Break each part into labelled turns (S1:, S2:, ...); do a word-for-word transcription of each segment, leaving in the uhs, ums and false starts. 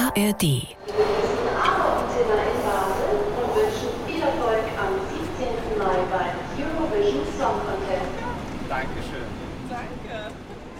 S1: A R D.
S2: Abendzimmer in Basel und wünschen viel Erfolg am siebzehnten Mai beim Eurovision Song Contest.
S3: Dankeschön. Danke.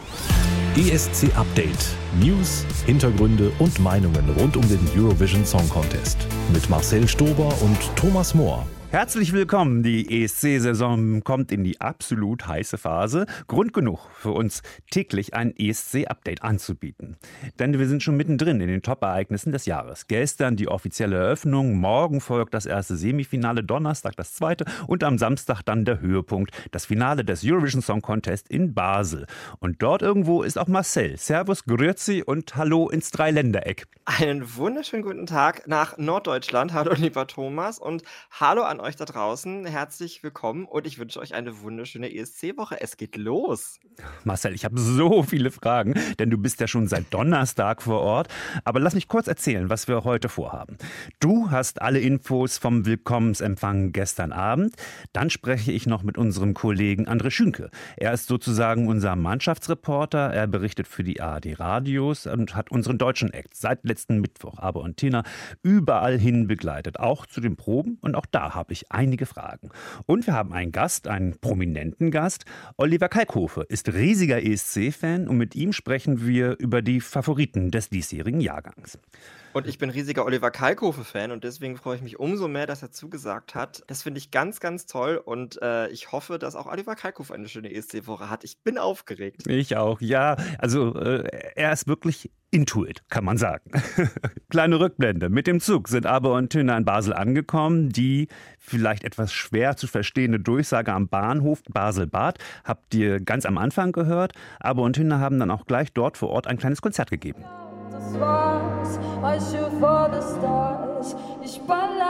S4: E S C Update. News, Hintergründe und Meinungen rund um den Eurovision Song Contest. Mit Marcel Stober und Thomas Mohr.
S5: Herzlich willkommen. Die E S C-Saison kommt in die absolut heiße Phase. Grund genug für uns, täglich ein E S C-Update anzubieten. Denn wir sind schon mittendrin in den Top-Ereignissen des Jahres. Gestern die offizielle Eröffnung, morgen folgt das erste Semifinale, Donnerstag das zweite und am Samstag dann der Höhepunkt, das Finale des Eurovision Song Contest in Basel. Und dort irgendwo ist auch Marcel. Servus, grüezi und hallo ins Dreiländereck.
S3: Einen wunderschönen guten Tag nach Norddeutschland. Hallo lieber Thomas und hallo an euch da draußen. Herzlich willkommen und ich wünsche euch eine wunderschöne E S C-Woche. Es geht los.
S5: Marcel, ich habe so viele Fragen, denn du bist ja schon seit Donnerstag vor Ort. Aber lass mich kurz erzählen, was wir heute vorhaben. Du hast alle Infos vom Willkommensempfang gestern Abend. Dann spreche ich noch mit unserem Kollegen André Schünke. Er ist sozusagen unser Mannschaftsreporter. Er berichtet für die A R D Radios und hat unseren deutschen Act seit letzten Mittwoch, Aber und Tina, überall hin begleitet. Auch zu den Proben und auch da habe ich einige Fragen. Und wir haben einen Gast, einen prominenten Gast. Oliver Kalkofe ist riesiger E S C-Fan und mit ihm sprechen wir über die Favoriten des diesjährigen Jahrgangs.
S3: Und ich bin riesiger Oliver Kalkofe-Fan und deswegen freue ich mich umso mehr, dass er zugesagt hat. Das finde ich ganz, ganz toll und äh, ich hoffe, dass auch Oliver Kalkofe eine schöne E S C-Woche hat. Ich bin aufgeregt.
S5: Ich auch, ja. Also äh, er ist wirklich Intuit, kann man sagen. Kleine Rückblende. Mit dem Zug sind Aber und Tina in Basel angekommen. Die vielleicht etwas schwer zu verstehende Durchsage am Bahnhof Basel-Bad habt ihr ganz am Anfang gehört. Aber und Tina haben dann auch gleich dort vor Ort ein kleines Konzert gegeben.
S6: Das war's, I shoot for the stars. Ich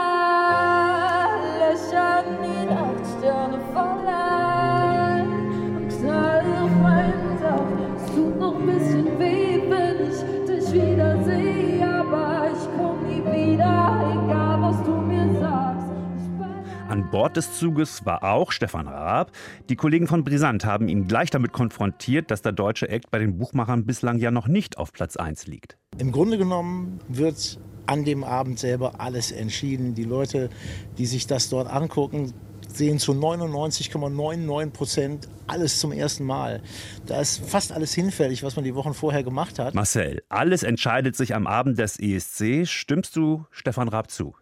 S6: baller, Löcher in die Nacht, Sterne fallen und knall auf meinen Dach. Es tut noch ein bisschen weh, wenn ich dich wieder sehe, aber ich komm nie wieder, egal was du mir sagst.
S5: An Bord des Zuges war auch Stefan Raab. Die Kollegen von Brisant haben ihn gleich damit konfrontiert, dass der deutsche Act bei den Buchmachern bislang ja noch nicht auf Platz eins liegt.
S7: Im Grunde genommen wird an dem Abend selber alles entschieden. Die Leute, die sich das dort angucken, sehen zu neunundneunzig Komma neunundneunzig Prozent alles zum ersten Mal. Da ist fast alles hinfällig, was man die Wochen vorher gemacht hat.
S5: Marcel, alles entscheidet sich am Abend des E S C. Stimmst du Stefan Raab zu?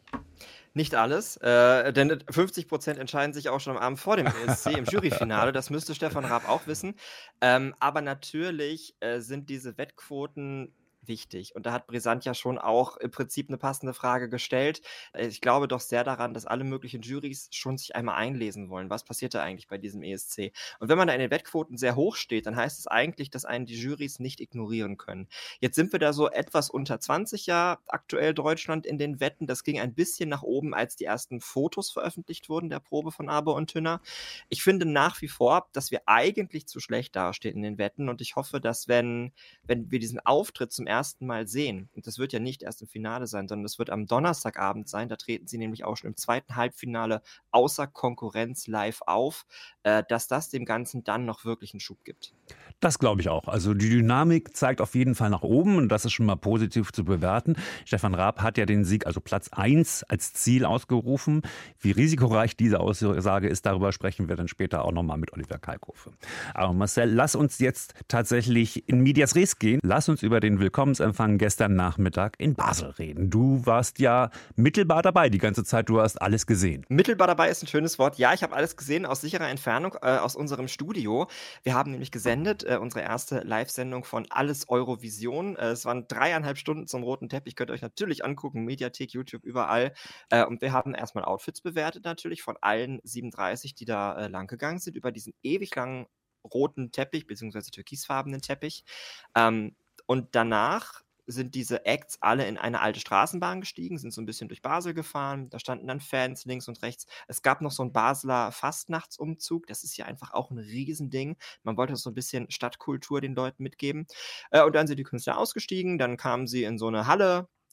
S3: Nicht alles, äh, denn fünfzig Prozent entscheiden sich auch schon am Abend vor dem E S C im Juryfinale. Das müsste Stefan Raab auch wissen. Ähm, aber natürlich äh, sind diese Wettquoten wichtig. Und da hat Brisant ja schon auch im Prinzip eine passende Frage gestellt. Ich glaube doch sehr daran, dass alle möglichen Jurys schon sich einmal einlesen wollen. Was passiert da eigentlich bei diesem E S C? Und wenn man da in den Wettquoten sehr hoch steht, dann heißt es eigentlich, dass einen die Jurys nicht ignorieren können. Jetzt sind wir da so etwas unter zwanzig Jahre aktuell Deutschland in den Wetten. Das ging ein bisschen nach oben, als die ersten Fotos veröffentlicht wurden der Probe von Aber und Tina. Ich finde nach wie vor, dass wir eigentlich zu schlecht dastehen in den Wetten und ich hoffe, dass wenn, wenn wir diesen Auftritt zum ersten Mal sehen, und das wird ja nicht erst im Finale sein, sondern das wird am Donnerstagabend sein, da treten sie nämlich auch schon im zweiten Halbfinale außer Konkurrenz live auf, äh, dass das dem Ganzen dann noch wirklich einen Schub gibt.
S5: Das glaube ich auch. Also die Dynamik zeigt auf jeden Fall nach oben und das ist schon mal positiv zu bewerten. Stefan Raab hat ja den Sieg, also Platz eins als Ziel ausgerufen. Wie risikoreich diese Aussage ist, darüber sprechen wir dann später auch nochmal mit Oliver Kalkofe. Aber Marcel, lass uns jetzt tatsächlich in medias res gehen. Lass uns über den Willkommensempfang gestern Nachmittag in Basel reden. Du warst ja mittelbar dabei die ganze Zeit, du hast alles gesehen.
S3: Mittelbar dabei ist ein schönes Wort. Ja, ich habe alles gesehen aus sicherer Entfernung äh, aus unserem Studio. Wir haben nämlich gesendet, äh, unsere erste Live-Sendung von Alles Eurovision. Äh, es waren dreieinhalb Stunden zum roten Teppich, könnt ihr euch natürlich angucken, Mediathek, YouTube, überall. Äh, und wir haben erstmal Outfits bewertet natürlich von allen siebenunddreißig, die da äh, lang gegangen sind, über diesen ewig langen roten Teppich, beziehungsweise türkisfarbenen Teppich. Ähm, und danach sind diese Acts alle in eine alte Straßenbahn gestiegen, sind so ein bisschen durch Basel gefahren, da standen dann Fans links und rechts. Es gab noch so einen Basler Fastnachtsumzug, das ist ja einfach auch ein Riesending. Man wollte so ein bisschen Stadtkultur den Leuten mitgeben. Äh, und dann sind die Künstler ausgestiegen, dann kamen sie in so eine Halle,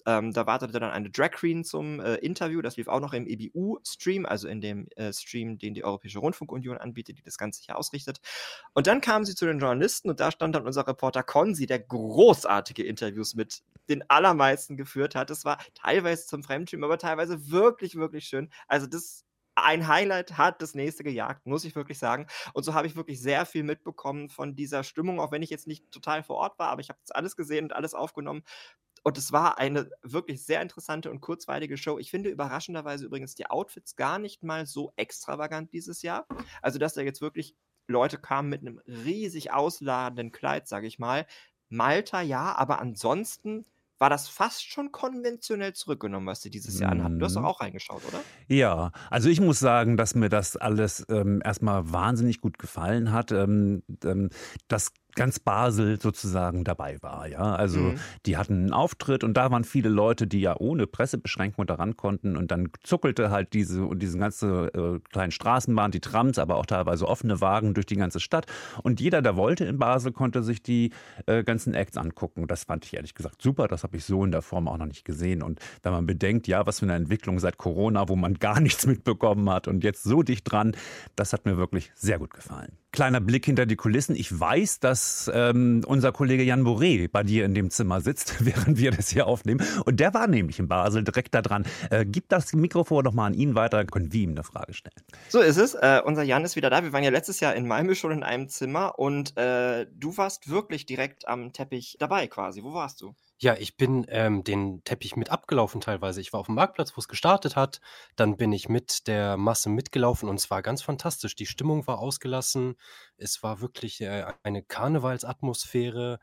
S3: Ähm, da wartete dann eine Drag Queen zum äh, Interview. Das lief auch noch im E B U-Stream, also in dem äh, Stream, den die Europäische Rundfunkunion anbietet, die das Ganze hier ausrichtet. Und dann kamen sie zu den Journalisten und da stand dann unser Reporter Konzi, der großartige Interviews mit den allermeisten geführt hat. Es war teilweise zum Fremdschämen, aber teilweise wirklich, wirklich schön. Also das ein Highlight hat das nächste gejagt, muss ich wirklich sagen. Und so habe ich wirklich sehr viel mitbekommen von dieser Stimmung, auch wenn ich jetzt nicht total vor Ort war, aber ich habe das alles gesehen und alles aufgenommen. Und es war eine wirklich sehr interessante und kurzweilige Show. Ich finde überraschenderweise übrigens die Outfits gar nicht mal so extravagant dieses Jahr. Also, dass da jetzt wirklich Leute kamen mit einem riesig ausladenden Kleid, sage ich mal. Malta ja, aber ansonsten war das fast schon konventionell zurückgenommen, was sie dieses Jahr anhatten. Du hast doch auch reingeschaut, oder?
S5: Ja, also ich muss sagen, dass mir das alles ähm, erstmal wahnsinnig gut gefallen hat. Ähm, ähm, das ganz Basel sozusagen dabei war. Ja, also mhm. die hatten einen Auftritt und da waren viele Leute, die ja ohne Pressebeschränkung daran konnten und dann zuckelte halt diese und diese ganze äh, kleinen Straßenbahn, die Trams, aber auch teilweise offene Wagen durch die ganze Stadt und jeder, der wollte in Basel, konnte sich die äh, ganzen Acts angucken. Das fand ich ehrlich gesagt super, das habe ich so in der Form auch noch nicht gesehen und wenn man bedenkt, ja, was für eine Entwicklung seit Corona, wo man gar nichts mitbekommen hat und jetzt so dicht dran, das hat mir wirklich sehr gut gefallen. Kleiner Blick hinter die Kulissen. Ich weiß, dass ähm, unser Kollege Jan Boré bei dir in dem Zimmer sitzt, während wir das hier aufnehmen. Und der war nämlich in Basel direkt da dran. Äh, gib das Mikrofon doch mal an ihn weiter, können wir ihm eine Frage stellen.
S3: So ist es. Äh, unser Jan ist wieder da. Wir waren ja letztes Jahr in Malmö schon in einem Zimmer und äh, du warst wirklich direkt am Teppich dabei quasi. Wo warst du?
S1: Ja, ich bin ähm, den Teppich mit abgelaufen teilweise. Ich war auf dem Marktplatz, wo es gestartet hat. Dann bin ich mit der Masse mitgelaufen und es war ganz fantastisch. Die Stimmung war ausgelassen. Es war wirklich äh, eine Karnevalsatmosphäre.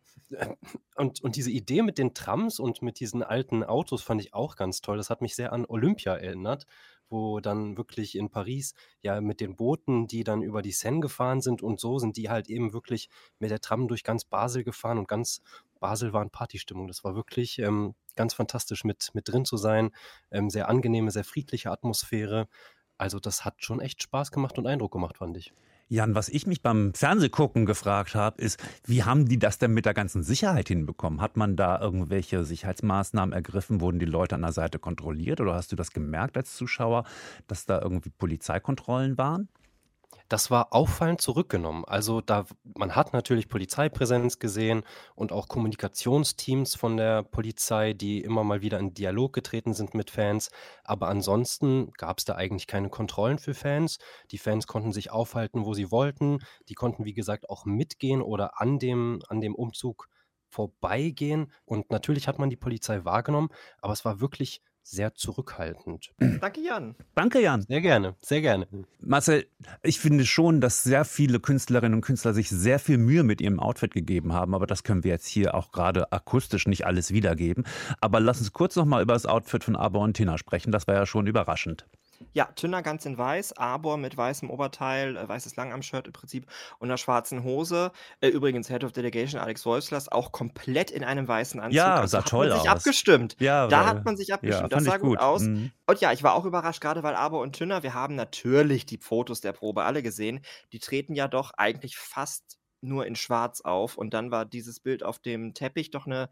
S1: Und, und diese Idee mit den Trams und mit diesen alten Autos fand ich auch ganz toll. Das hat mich sehr an Olympia erinnert, wo dann wirklich in Paris ja mit den Booten, die dann über die Seine gefahren sind und so sind die halt eben wirklich mit der Tram durch ganz Basel gefahren und ganz Basel war in Partystimmung. Das war wirklich ähm, ganz fantastisch mit, mit drin zu sein. Ähm, sehr angenehme, sehr friedliche Atmosphäre. Also das hat schon echt Spaß gemacht und Eindruck gemacht, fand ich.
S5: Jan, was ich mich beim Fernsehgucken gefragt habe, ist, wie haben die das denn mit der ganzen Sicherheit hinbekommen? Hat man da irgendwelche Sicherheitsmaßnahmen ergriffen? Wurden die Leute an der Seite kontrolliert? Oder hast du das gemerkt als Zuschauer, dass da irgendwie Polizeikontrollen waren?
S1: Das war auffallend zurückgenommen. Also da, man hat natürlich Polizeipräsenz gesehen und auch Kommunikationsteams von der Polizei, die immer mal wieder in Dialog getreten sind mit Fans. Aber ansonsten gab es da eigentlich keine Kontrollen für Fans. Die Fans konnten sich aufhalten, wo sie wollten. Die konnten, wie gesagt, auch mitgehen oder an dem, an dem Umzug vorbeigehen. Und natürlich hat man die Polizei wahrgenommen, aber es war wirklich sehr zurückhaltend.
S3: Danke, Jan.
S5: Danke, Jan.
S1: Sehr gerne, sehr gerne.
S5: Marcel, ich finde schon, dass sehr viele Künstlerinnen und Künstler sich sehr viel Mühe mit ihrem Outfit gegeben haben, aber das können wir jetzt hier auch gerade akustisch nicht alles wiedergeben. Aber lass uns kurz noch mal über das Outfit von Arbor und Tinna sprechen, das war ja schon überraschend.
S3: Ja, Tinna ganz in weiß, Arbor mit weißem Oberteil, äh, weißes Langarm-Shirt im Prinzip und einer schwarzen Hose. Äh, übrigens, Head of Delegation Alex Wolfslers auch komplett in einem weißen Anzug.
S5: Ja,
S3: also,
S5: sah
S3: da
S5: toll
S3: hat man sich
S5: aus.
S3: abgestimmt.
S5: Ja,
S3: da
S5: weil,
S3: hat man sich abgestimmt.
S5: Ja,
S3: das sah gut,
S5: gut
S3: aus.
S5: Mhm.
S3: Und ja, ich war auch überrascht, gerade weil Arbor und Tinna, wir haben natürlich die Fotos der Probe alle gesehen, die treten ja doch eigentlich fast nur in schwarz auf. Und dann war dieses Bild auf dem Teppich doch eine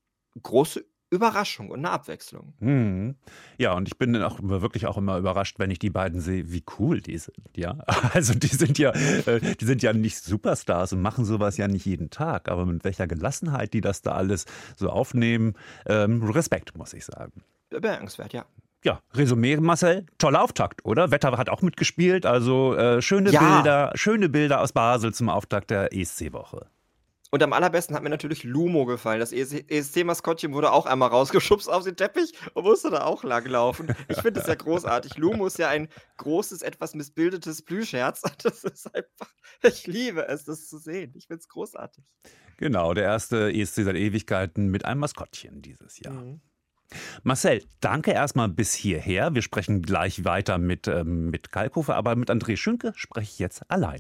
S3: große Überraschung und eine Abwechslung.
S5: Mhm. Ja, und ich bin auch wirklich auch immer überrascht, wenn ich die beiden sehe, wie cool die sind. Ja, also die sind ja, äh, die sind ja nicht Superstars und machen sowas ja nicht jeden Tag, aber mit welcher Gelassenheit die das da alles so aufnehmen, ähm, Respekt, muss ich sagen.
S3: Bemerkenswert, ja.
S5: Ja, Resümee, Marcel, toller Auftakt, oder? Wetter hat auch mitgespielt, also äh, schöne
S3: Ja.
S5: Bilder, schöne Bilder aus Basel zum Auftakt der E S C-Woche.
S3: Und am allerbesten hat mir natürlich Lumo gefallen. Das E S C-Maskottchen wurde auch einmal rausgeschubst auf den Teppich und musste da auch langlaufen. Ich finde es ja großartig. Lumo ist ja ein großes, etwas missbildetes Plüschherz. Das ist einfach, ich liebe es, das zu sehen. Ich finde es großartig.
S5: Genau, der erste E S C seit Ewigkeiten mit einem Maskottchen dieses Jahr.
S3: Mhm.
S5: Marcel, danke erstmal bis hierher. Wir sprechen gleich weiter mit, ähm, mit Kalkofe, aber mit André Schünke spreche ich jetzt allein.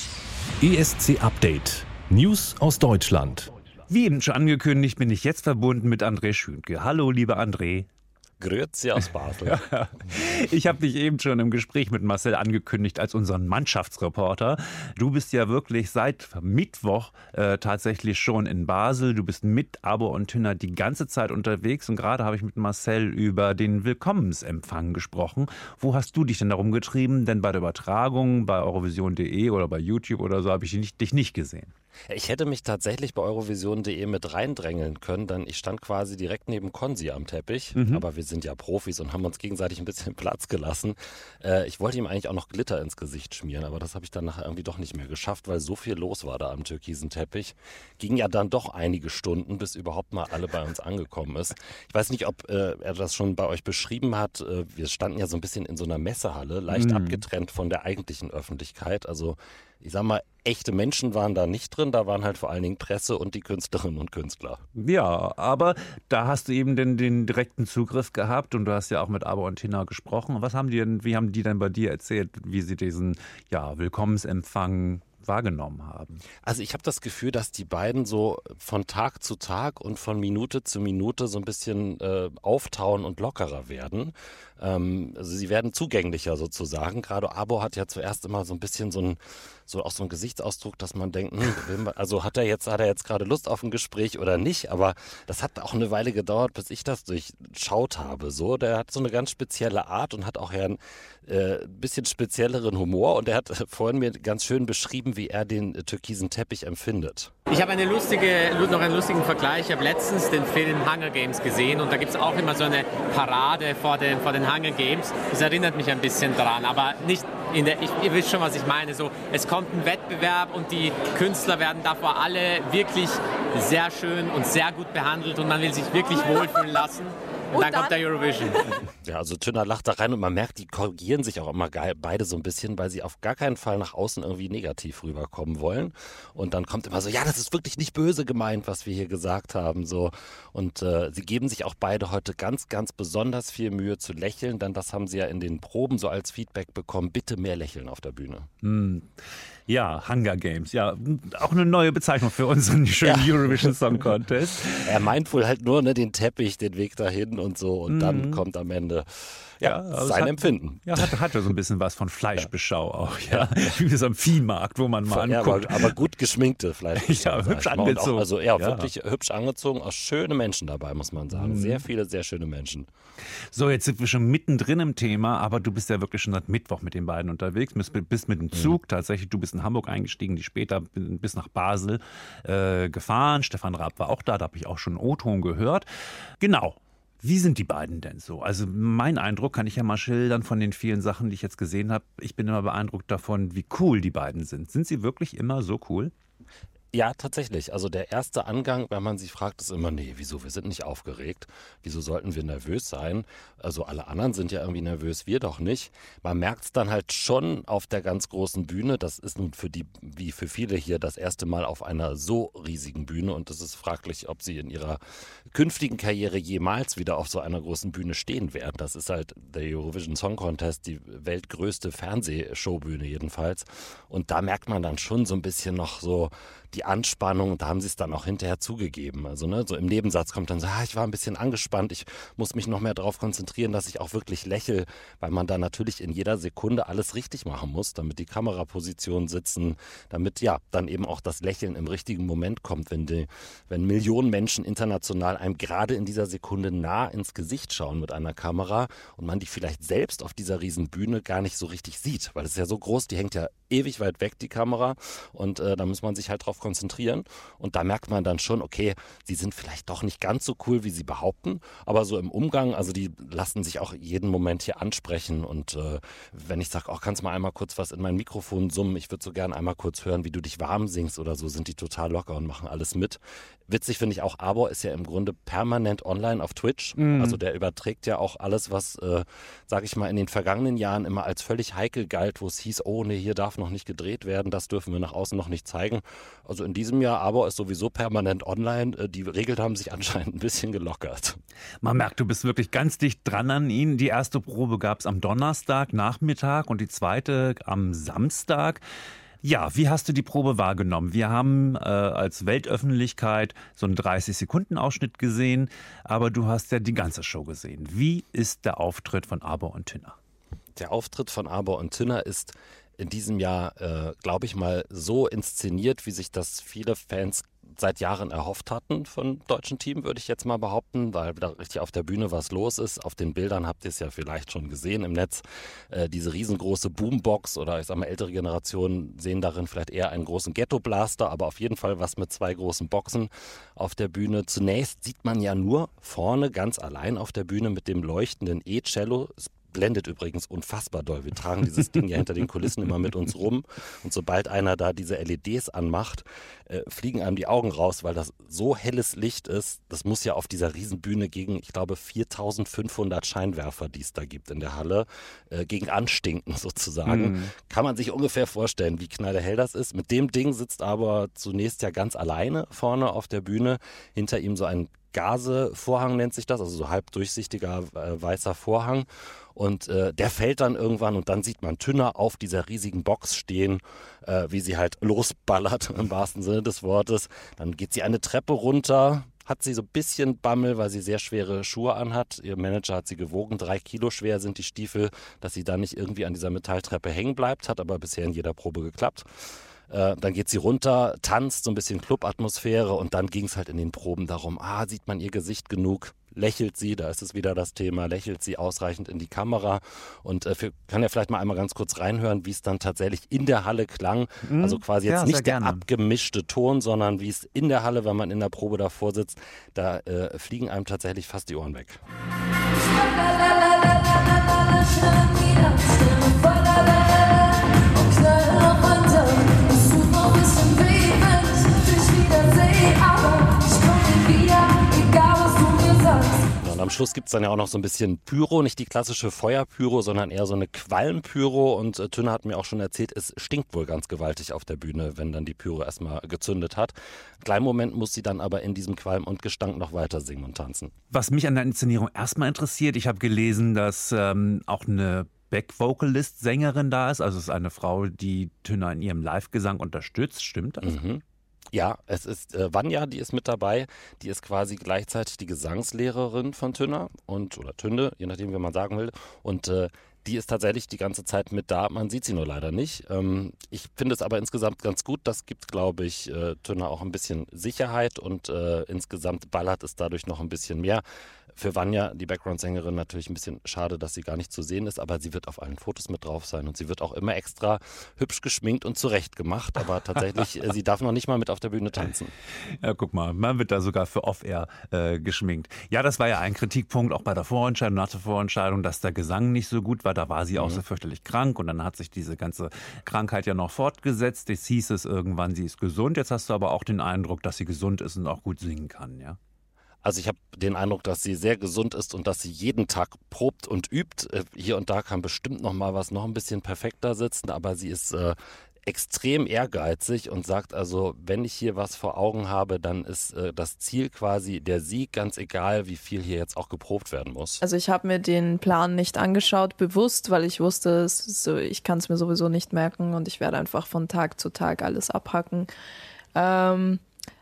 S4: E S C Update. News aus Deutschland.
S5: Wie eben schon angekündigt, bin ich jetzt verbunden mit André Schünke. Hallo, lieber André.
S8: Grüezi aus Basel.
S5: Ich habe dich eben schon im Gespräch mit Marcel angekündigt als unseren Mannschaftsreporter. Du bist ja wirklich seit Mittwoch äh, tatsächlich schon in Basel. Du bist mit Abo und Tünner die ganze Zeit unterwegs. Und gerade habe ich mit Marcel über den Willkommensempfang gesprochen. Wo hast du dich denn darum getrieben? Denn bei der Übertragung bei Eurovision punkt de oder bei YouTube oder so habe ich dich nicht, dich nicht gesehen.
S8: Ich hätte mich tatsächlich bei Eurovision punkt de mit reindrängeln können, denn ich stand quasi direkt neben Konzi am Teppich. Mhm. Aber wir sind ja Profis und haben uns gegenseitig ein bisschen Platz gelassen. Äh, ich wollte ihm eigentlich auch noch Glitter ins Gesicht schmieren, aber das habe ich dann nachher irgendwie doch nicht mehr geschafft, weil so viel los war da am türkisen Teppich. Ging ja dann doch einige Stunden, bis überhaupt mal alle bei uns angekommen ist. Ich weiß nicht, ob äh, er das schon bei euch beschrieben hat. Äh, wir standen ja so ein bisschen in so einer Messehalle, leicht mhm. abgetrennt von der eigentlichen Öffentlichkeit. Also ich sag mal, echte Menschen waren da nicht drin, da waren halt vor allen Dingen Presse und die Künstlerinnen und Künstler.
S5: Ja, aber da hast du eben den, den direkten Zugriff gehabt und du hast ja auch mit Abo und Tina gesprochen. Was haben die denn, wie haben die denn bei dir erzählt, wie sie diesen ja, Willkommensempfang wahrgenommen haben?
S8: Also ich habe das Gefühl, dass die beiden so von Tag zu Tag und von Minute zu Minute so ein bisschen äh, auftauen und lockerer werden. Ähm, also sie werden zugänglicher sozusagen. Gerade Abo hat ja zuerst immer so ein bisschen so ein so auch so ein Gesichtsausdruck, dass man denkt, hm, also hat er jetzt hat er jetzt gerade Lust auf ein Gespräch oder nicht? Aber das hat auch eine Weile gedauert, bis ich das durchschaut habe. So, der hat so eine ganz spezielle Art und hat auch ja ein äh, bisschen spezielleren Humor. Und er hat vorhin mir ganz schön beschrieben, wie er den äh, türkisen Teppich empfindet.
S9: Ich habe eine lustige, noch einen lustigen Vergleich. Ich habe letztens den Film Hunger Games gesehen und da gibt es auch immer so eine Parade vor den, vor den Hunger Games. Das erinnert mich ein bisschen daran, aber nicht in der, ich, ihr wisst schon, was ich meine. So, es kommt ein Wettbewerb und die Künstler werden davor alle wirklich sehr schön und sehr gut behandelt und man will sich wirklich wohlfühlen lassen. Und dann, dann kommt der Eurovision.
S8: Ja, also Tünner lacht da rein und man merkt, die korrigieren sich auch immer geil, beide so ein bisschen, weil sie auf gar keinen Fall nach außen irgendwie negativ rüberkommen wollen. Und dann kommt immer so, ja, das ist wirklich nicht böse gemeint, was wir hier gesagt haben. So. Und äh, sie geben sich auch beide heute ganz, ganz besonders viel Mühe zu lächeln, denn das haben sie ja in den Proben so als Feedback bekommen. Bitte mehr lächeln auf der Bühne.
S5: Hm. Ja, Hunger Games, ja, auch eine neue Bezeichnung für unseren schönen ja. Eurovision Song Contest.
S8: Er meint wohl halt nur ne, den Teppich, den Weg dahin und so und mhm. dann kommt am Ende ja, ja also sein hat, Empfinden.
S5: Ja, hatte, hatte so ein bisschen was von Fleischbeschau auch, ja. Wie so am Viehmarkt, wo man mal
S8: ja,
S5: anguckt.
S8: Aber, aber gut geschminkte Fleischbeschau.
S5: Ja, hübsch angezogen.
S8: Auch, also ja, ja, wirklich hübsch angezogen, auch schöne Menschen dabei, muss man sagen. Mhm. Sehr viele, sehr schöne Menschen.
S5: So, jetzt sind wir schon mittendrin im Thema, aber du bist ja wirklich schon seit Mittwoch mit den beiden unterwegs, bist, bist mit dem Zug mhm. tatsächlich, du bist in Hamburg eingestiegen, die später bis nach Basel äh, gefahren. Stefan Raab war auch da, da habe ich auch schon einen O-Ton gehört. Genau. Wie sind die beiden denn so? Also mein Eindruck kann ich ja mal schildern von den vielen Sachen, die ich jetzt gesehen habe. Ich bin immer beeindruckt davon, wie cool die beiden sind. Sind sie wirklich immer so cool?
S8: Ja, tatsächlich. Also der erste Angang, wenn man sich fragt, ist immer, nee, wieso, wir sind nicht aufgeregt. Wieso sollten wir nervös sein? Also alle anderen sind ja irgendwie nervös, wir doch nicht. Man merkt es dann halt schon auf der ganz großen Bühne. Das ist nun für die, wie für viele hier, das erste Mal auf einer so riesigen Bühne. Und es ist fraglich, ob sie in ihrer künftigen Karriere jemals wieder auf so einer großen Bühne stehen werden. Das ist halt der Eurovision Song Contest, die weltgrößte Fernsehshowbühne jedenfalls. Und da merkt man dann schon so ein bisschen noch so die Anspannung, da haben sie es dann auch hinterher zugegeben. Also ne, so im Nebensatz kommt dann so, ah, ich war ein bisschen angespannt, ich muss mich noch mehr darauf konzentrieren, dass ich auch wirklich lächle, weil man da natürlich in jeder Sekunde alles richtig machen muss, damit die Kamerapositionen sitzen, damit ja dann eben auch das Lächeln im richtigen Moment kommt, wenn, die, wenn Millionen Menschen international einem gerade in dieser Sekunde nah ins Gesicht schauen mit einer Kamera und man die vielleicht selbst auf dieser riesen Bühne gar nicht so richtig sieht, weil es ist ja so groß, die hängt ja ewig weit weg, die Kamera, und äh, da muss man sich halt drauf konzentrieren und da merkt man dann schon, okay, sie sind vielleicht doch nicht ganz so cool, wie sie behaupten, aber so im Umgang, also die lassen sich auch jeden Moment hier ansprechen und äh, wenn ich sage, oh, kannst du mal einmal kurz was in mein Mikrofon summen, ich würde so gern einmal kurz hören, wie du dich warm singst oder so, sind die total locker und machen alles mit. Witzig finde ich auch, Abo ist ja im Grunde permanent online auf Twitch, mhm. also der überträgt ja auch alles, was, äh, sage ich mal, in den vergangenen Jahren immer als völlig heikel galt, wo es hieß, oh nee, hier darf noch nicht gedreht werden, das dürfen wir nach außen noch nicht zeigen. Also in diesem Jahr, Abo ist sowieso permanent online, die Regeln haben sich anscheinend ein bisschen gelockert.
S5: Man merkt, du bist wirklich ganz dicht dran an ihnen. Die erste Probe gab es am Donnerstag Nachmittag und die zweite am Samstag. Ja, wie hast du die Probe wahrgenommen? Wir haben äh, als Weltöffentlichkeit so einen dreißig-Sekunden-Ausschnitt gesehen, aber du hast ja die ganze Show gesehen. Wie ist der Auftritt von Abo und Tina?
S8: Der Auftritt von Aber und Tünner ist in diesem Jahr, äh, glaube ich mal, so inszeniert, wie sich das viele Fans seit Jahren erhofft hatten von deutschen Team, würde ich jetzt mal behaupten, weil da richtig auf der Bühne was los ist. Auf den Bildern habt ihr es ja vielleicht schon gesehen im Netz. Äh, diese riesengroße Boombox oder ich sag mal ältere Generationen sehen darin vielleicht eher einen großen Ghetto-Blaster, aber auf jeden Fall was mit zwei großen Boxen auf der Bühne. Zunächst sieht man ja nur vorne ganz allein auf der Bühne mit dem leuchtenden E-Cello. Es blendet übrigens unfassbar doll. Wir tragen dieses Ding ja hinter den Kulissen immer mit uns rum. Und sobald einer da diese L E Ds anmacht, äh, fliegen einem die Augen raus, weil das so helles Licht ist. Das muss ja auf dieser Riesenbühne gegen, ich glaube, viertausendfünfhundert Scheinwerfer, die es da gibt in der Halle, äh, gegen anstinken sozusagen. Mhm. Kann man sich ungefähr vorstellen, wie knallhell das ist. Mit dem Ding sitzt aber zunächst ja ganz alleine vorne auf der Bühne. Hinter ihm so ein Gazevorhang nennt sich das, also so halb durchsichtiger äh, weißer Vorhang. Und äh, der fällt dann irgendwann und dann sieht man Tünner auf dieser riesigen Box stehen, äh, wie sie halt losballert im wahrsten Sinne des Wortes. Dann geht sie eine Treppe runter, hat sie so ein bisschen Bammel, weil sie sehr schwere Schuhe anhat. Ihr Manager hat sie gewogen, drei Kilo schwer sind die Stiefel, dass sie da nicht irgendwie an dieser Metalltreppe hängen bleibt, hat aber bisher in jeder Probe geklappt. Äh, dann geht sie runter, tanzt, so ein bisschen Clubatmosphäre und dann ging es halt in den Proben darum, ah, sieht man ihr Gesicht genug? Lächelt sie, da ist es wieder das Thema, lächelt sie ausreichend in die Kamera und äh, für, kann ja vielleicht mal einmal ganz kurz reinhören, wie es dann tatsächlich in der Halle klang, mhm. also quasi jetzt ja, nicht der abgemischte Ton, sondern wie es in der Halle, wenn man in der Probe davor sitzt, da äh, fliegen einem tatsächlich fast die Ohren weg. Und am Schluss gibt es dann ja auch noch so ein bisschen Pyro, nicht die klassische Feuerpyro, sondern eher so eine Qualmpyro. Und äh, Tünner hat mir auch schon erzählt, es stinkt wohl ganz gewaltig auf der Bühne, wenn dann die Pyro erstmal gezündet hat. Einen kleinen Moment muss sie dann aber in diesem Qualm und Gestank noch weiter singen und tanzen.
S5: Was mich an der Inszenierung erstmal interessiert, ich habe gelesen, dass ähm, auch eine Back-Vocalist-Sängerin da ist. Also es ist eine Frau, die Tünner in ihrem Live-Gesang unterstützt. Stimmt das?
S8: Mhm. Ja, es ist äh, Vanja, die ist mit dabei. Die ist quasi gleichzeitig die Gesangslehrerin von Tünner und oder Tünde, je nachdem, wie man sagen will. Und äh, die ist tatsächlich die ganze Zeit mit da. Man sieht sie nur leider nicht. Ähm, ich finde es aber insgesamt ganz gut. Das gibt, glaube ich, äh, Tünner auch ein bisschen Sicherheit und äh, insgesamt ballert es dadurch noch ein bisschen mehr. Für Vanja, die Background-Sängerin, natürlich ein bisschen schade, dass sie gar nicht zu sehen ist, aber sie wird auf allen Fotos mit drauf sein und sie wird auch immer extra hübsch geschminkt und zurecht gemacht, aber tatsächlich, sie darf noch nicht mal mit auf der Bühne tanzen.
S5: Ja, guck mal, man wird da sogar für Off-Air äh, geschminkt. Ja, das war ja ein Kritikpunkt auch bei der Vorentscheidung, nach der Vorentscheidung, dass der Gesang nicht so gut war, da war sie auch mhm. so fürchterlich krank und dann hat sich diese ganze Krankheit ja noch fortgesetzt. Jetzt hieß es irgendwann, sie ist gesund, jetzt hast du aber auch den Eindruck, dass sie gesund ist und auch gut singen kann, ja?
S8: Also ich habe den Eindruck, dass sie sehr gesund ist und dass sie jeden Tag probt und übt. Hier und da kann bestimmt noch mal was noch ein bisschen perfekter sitzen, aber sie ist äh, extrem ehrgeizig und sagt also, wenn ich hier was vor Augen habe, dann ist äh, das Ziel quasi der Sieg, ganz egal, wie viel hier jetzt auch geprobt werden muss.
S6: Also ich habe mir den Plan nicht angeschaut, bewusst, weil ich wusste, es so, ich kann es mir sowieso nicht merken und ich werde einfach von Tag zu Tag alles abhacken. Ähm...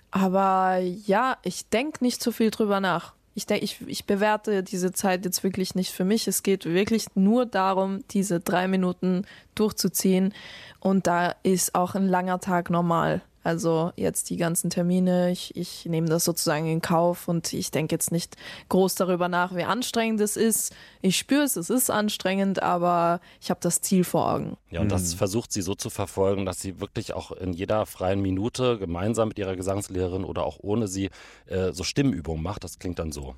S6: Aber ja, ich denke nicht so viel drüber nach. Ich, denk, ich, ich bewerte diese Zeit jetzt wirklich nicht für mich. Es geht wirklich nur darum, diese drei Minuten durchzuziehen. Und da ist auch ein langer Tag normal. Also jetzt die ganzen Termine, ich, ich nehme das sozusagen in Kauf und ich denke jetzt nicht groß darüber nach, wie anstrengend es ist. Ich spüre es, es ist anstrengend, aber ich habe das Ziel vor Augen.
S8: Ja, und das versucht sie so zu verfolgen, dass sie wirklich auch in jeder freien Minute gemeinsam mit ihrer Gesangslehrerin oder auch ohne sie äh, so Stimmübungen macht. Das klingt dann so.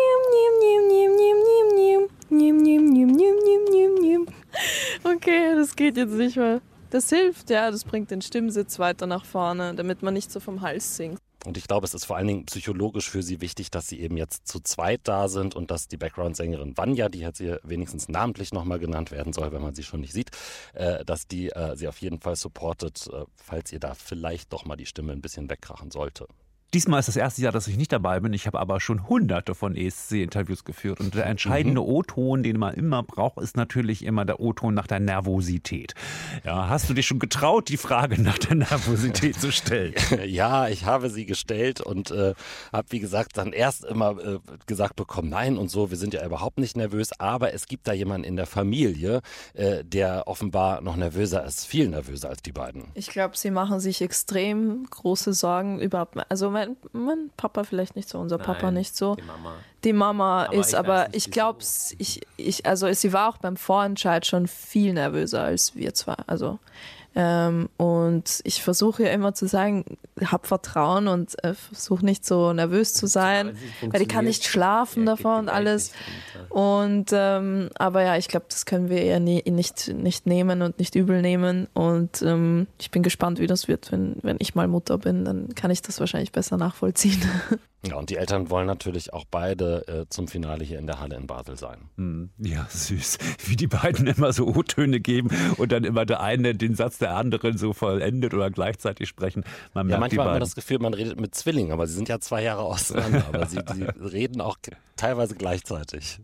S6: Okay, das geht jetzt nicht mehr. Das hilft, ja, das bringt den Stimmsitz weiter nach vorne, damit man nicht so vom Hals singt.
S8: Und ich glaube, es ist vor allen Dingen psychologisch für sie wichtig, dass sie eben jetzt zu zweit da sind und dass die Background-Sängerin Vanja, die jetzt hier wenigstens namentlich nochmal genannt werden soll, wenn man sie schon nicht sieht, äh, dass die äh, sie auf jeden Fall supportet, äh, falls ihr da vielleicht doch mal die Stimme ein bisschen wegkrachen sollte.
S5: Diesmal ist das erste Jahr, dass ich nicht dabei bin. Ich habe aber schon hunderte von E S C-Interviews geführt. Und der entscheidende mhm. O-Ton, den man immer braucht, ist natürlich immer der O-Ton nach der Nervosität. Ja, hast du dich schon getraut, die Frage nach der Nervosität zu stellen?
S8: Ja, ich habe sie gestellt und äh, habe, wie gesagt, dann erst immer äh, gesagt bekommen, nein und so, wir sind ja überhaupt nicht nervös. Aber es gibt da jemanden in der Familie, äh, der offenbar noch nervöser ist, viel nervöser als die beiden.
S6: Ich glaube, sie machen sich extrem große Sorgen überhaupt. Also mein, mein Papa vielleicht nicht so, unser Nein, Papa nicht so.
S9: Die Mama.
S6: Die Mama aber ist, ich aber nicht, ich glaube, ich, ich, also sie war auch beim Vorentscheid schon viel nervöser als wir zwei. Also ähm, und ich versuche ja immer zu sagen, hab Vertrauen und äh, versuche nicht so nervös zu sein, weil ich kann nicht schlafen ja, davor und alles. Und ähm, aber ja, ich glaube, das können wir eher nie, nicht, nicht nehmen und nicht übel nehmen. Und ähm, ich bin gespannt, wie das wird, wenn, wenn ich mal Mutter bin. Dann kann ich das wahrscheinlich besser nachvollziehen.
S8: Ja, und die Eltern wollen natürlich auch beide äh, zum Finale hier in der Halle in Basel sein.
S5: Hm, ja, süß. Wie die beiden immer so O-Töne geben und dann immer der eine den Satz der anderen so vollendet oder gleichzeitig sprechen. Man
S8: ja,
S5: merkt,
S8: manchmal hat man das Gefühl, man redet mit Zwillingen, aber sie sind ja zwei Jahre auseinander. Aber sie, sie reden auch teilweise gleichzeitig.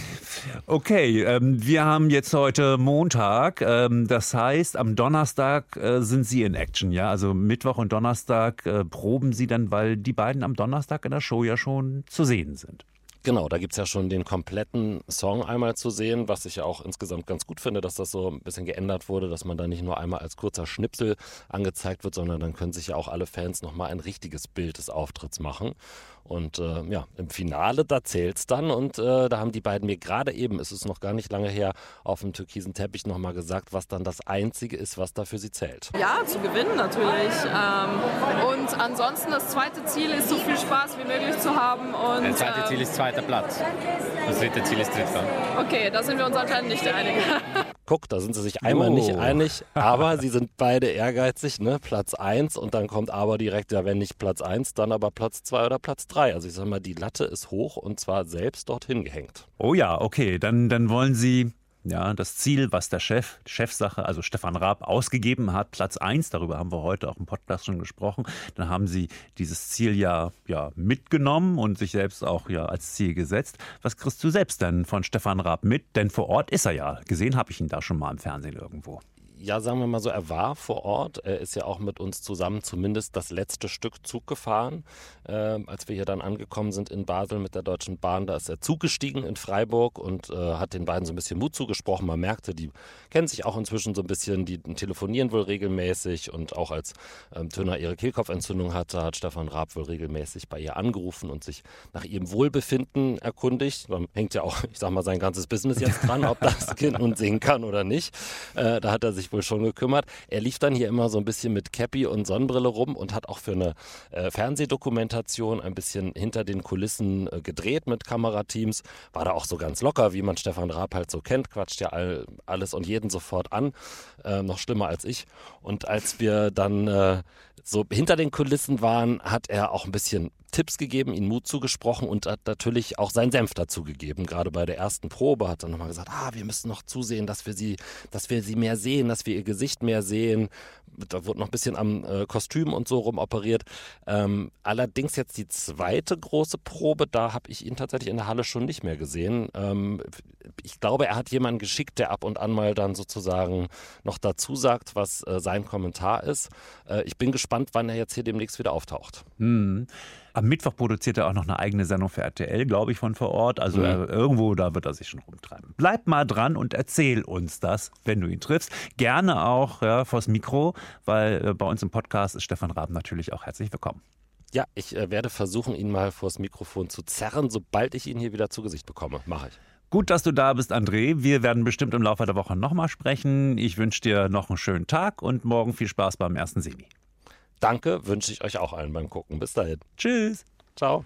S5: Okay, ähm, wir haben jetzt heute Montag. Ähm, das heißt, am Donnerstag äh, sind Sie in Action, ja? Also Mittwoch und Donnerstag äh, proben Sie dann, weil die beiden am Donnerstag in der Show ja schon zu sehen sind.
S8: Genau, da gibt es ja schon den kompletten Song einmal zu sehen, was ich ja auch insgesamt ganz gut finde, dass das so ein bisschen geändert wurde, dass man da nicht nur einmal als kurzer Schnipsel angezeigt wird, sondern dann können sich ja auch alle Fans nochmal ein richtiges Bild des Auftritts machen. Und äh, ja, im Finale, da zählt's dann und äh, da haben die beiden mir gerade eben, es ist noch gar nicht lange her, auf dem türkisen Teppich nochmal gesagt, was dann das Einzige ist, was da für sie zählt.
S10: Ja, zu gewinnen natürlich. Ähm, und ansonsten das zweite Ziel ist, so viel Spaß wie möglich zu haben. Und,
S9: das zweite
S10: ähm,
S9: Ziel ist zweiter Platz. Das dritte Ziel ist dritter.
S10: Okay, da sind wir uns anscheinend nicht einig.
S8: Guck, da sind sie sich einmal oh. nicht einig, aber sie sind beide ehrgeizig, ne? Platz eins und dann kommt aber direkt, ja wenn nicht Platz eins, dann aber Platz zwei oder Platz drei. Also ich sag mal, die Latte ist hoch und zwar selbst dorthin gehängt.
S5: Oh ja, okay, dann, dann wollen Sie ja das Ziel, was der Chef, Chefsache, also Stefan Raab, ausgegeben hat, Platz eins, darüber haben wir heute auch im Podcast schon gesprochen, dann haben Sie dieses Ziel ja, ja mitgenommen und sich selbst auch ja als Ziel gesetzt. Was kriegst du selbst denn von Stefan Raab mit? Denn vor Ort ist er ja. Gesehen habe ich ihn da schon mal im Fernsehen irgendwo.
S8: Ja, sagen wir mal so, er war vor Ort. Er ist ja auch mit uns zusammen zumindest das letzte Stück Zug gefahren. Äh, als wir hier dann angekommen sind in Basel mit der Deutschen Bahn, da ist er zugestiegen in Freiburg und äh, hat den beiden so ein bisschen Mut zugesprochen. Man merkte, die kennen sich auch inzwischen so ein bisschen, die telefonieren wohl regelmäßig und auch als ähm, Töner ihre Kehlkopfentzündung hatte, hat Stefan Raab wohl regelmäßig bei ihr angerufen und sich nach ihrem Wohlbefinden erkundigt. Da hängt ja auch, ich sag mal, sein ganzes Business jetzt dran, ob das Kind nun singen kann oder nicht. Äh, da hat er sich wohl schon gekümmert. Er lief dann hier immer so ein bisschen mit Cappy und Sonnenbrille rum und hat auch für eine äh, Fernsehdokumentation ein bisschen hinter den Kulissen äh, gedreht mit Kamerateams. War da auch so ganz locker, wie man Stefan Raab halt so kennt, quatscht ja all, alles und jeden sofort an. Äh, noch schlimmer als ich. Und als wir dann äh, so hinter den Kulissen waren, hat er auch ein bisschen Tipps gegeben, ihnen Mut zugesprochen und hat natürlich auch seinen Senf dazu gegeben. Gerade bei der ersten Probe hat er nochmal gesagt, ah, wir müssen noch zusehen, dass wir sie, dass wir sie mehr sehen, dass wir ihr Gesicht mehr sehen. Da wurde noch ein bisschen am äh, Kostüm und so rum operiert. Ähm, allerdings jetzt die zweite große Probe, da habe ich ihn tatsächlich in der Halle schon nicht mehr gesehen. Ähm, ich glaube, er hat jemanden geschickt, der ab und an mal dann sozusagen noch dazu sagt, was äh, sein Kommentar ist. Äh, ich bin gespannt, wann er jetzt hier demnächst wieder auftaucht.
S5: Hm. Am Mittwoch produziert er auch noch eine eigene Sendung für R T L, glaube ich, von vor Ort. Also mhm. er, irgendwo, da wird er sich schon rumtreiben. Bleib mal dran und erzähl uns das, wenn du ihn triffst. Gerne auch ja, vors Mikro, weil äh, bei uns im Podcast ist Stefan Raab natürlich auch herzlich willkommen.
S8: Ja, ich äh, werde versuchen, ihn mal vors Mikrofon zu zerren, sobald ich ihn hier wieder zu Gesicht bekomme. Mache ich.
S5: Gut, dass du da bist, André. Wir werden bestimmt im Laufe der Woche nochmal sprechen. Ich wünsche dir noch einen schönen Tag und morgen viel Spaß beim ersten Semi.
S8: Danke, wünsche ich euch auch allen beim Gucken. Bis dahin.
S5: Tschüss.
S8: Ciao.